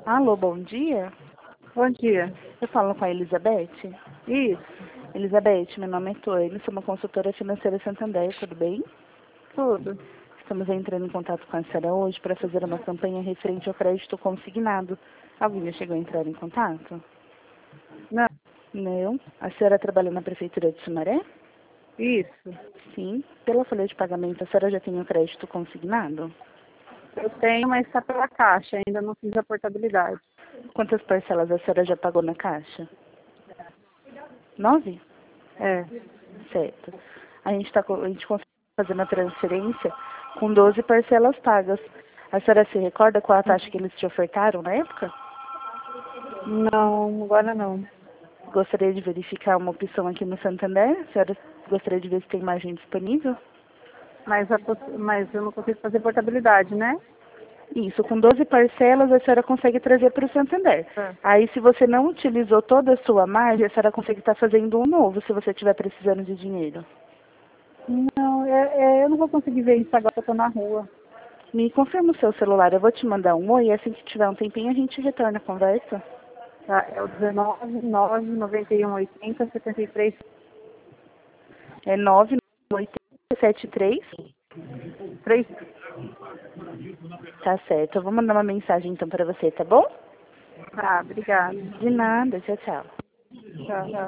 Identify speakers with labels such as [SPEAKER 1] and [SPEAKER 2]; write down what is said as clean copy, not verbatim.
[SPEAKER 1] Alô, bom dia.
[SPEAKER 2] Bom dia.
[SPEAKER 1] Eu falo com a Elizabeth.
[SPEAKER 2] Isso,
[SPEAKER 1] Elizabeth, meu nome é Toane, sou uma consultora financeira Santander, tudo bem?
[SPEAKER 2] tudo.
[SPEAKER 1] Estamos entrando em contato com a senhora hoje para fazer uma campanha referente ao crédito consignado. Alguém já chegou a entrar em contato?
[SPEAKER 2] Não,
[SPEAKER 1] Não. A senhora trabalha na Prefeitura de Sumaré?
[SPEAKER 2] isso.
[SPEAKER 1] Sim. Pela folha de pagamento, a senhora já tem o crédito consignado?
[SPEAKER 2] Eu tenho, mas está pela Caixa, ainda não fiz a portabilidade.
[SPEAKER 1] Quantas parcelas a senhora já pagou na Caixa? 9?
[SPEAKER 2] É.
[SPEAKER 1] Certo. A gente consegue fazer uma transferência com 12 parcelas pagas. A senhora se recorda qual a taxa que eles te ofertaram na época?
[SPEAKER 2] Não, agora não.
[SPEAKER 1] Gostaria de verificar uma opção aqui no Santander. A senhora gostaria de ver se tem margem disponível?
[SPEAKER 2] Mas eu não consigo fazer portabilidade, né?
[SPEAKER 1] Isso, com 12 parcelas a senhora consegue trazer para o Santander.
[SPEAKER 2] É.
[SPEAKER 1] Aí, se você não utilizou toda a sua margem, a senhora consegue estar fazendo um novo, se você estiver precisando de dinheiro.
[SPEAKER 2] Não, eu não vou conseguir ver isso agora que eu estou na rua.
[SPEAKER 1] Me confirma o seu celular, eu vou te mandar um oi, e assim que tiver um tempinho a gente retorna a conversa.
[SPEAKER 2] Tá? É o 19 9 91 80 73
[SPEAKER 1] É 98873.
[SPEAKER 2] 3.
[SPEAKER 1] Tá certo, eu vou mandar uma mensagem então para você, tá bom?
[SPEAKER 2] Tá, obrigada.
[SPEAKER 1] De nada, tchau, tchau.
[SPEAKER 2] Tchau.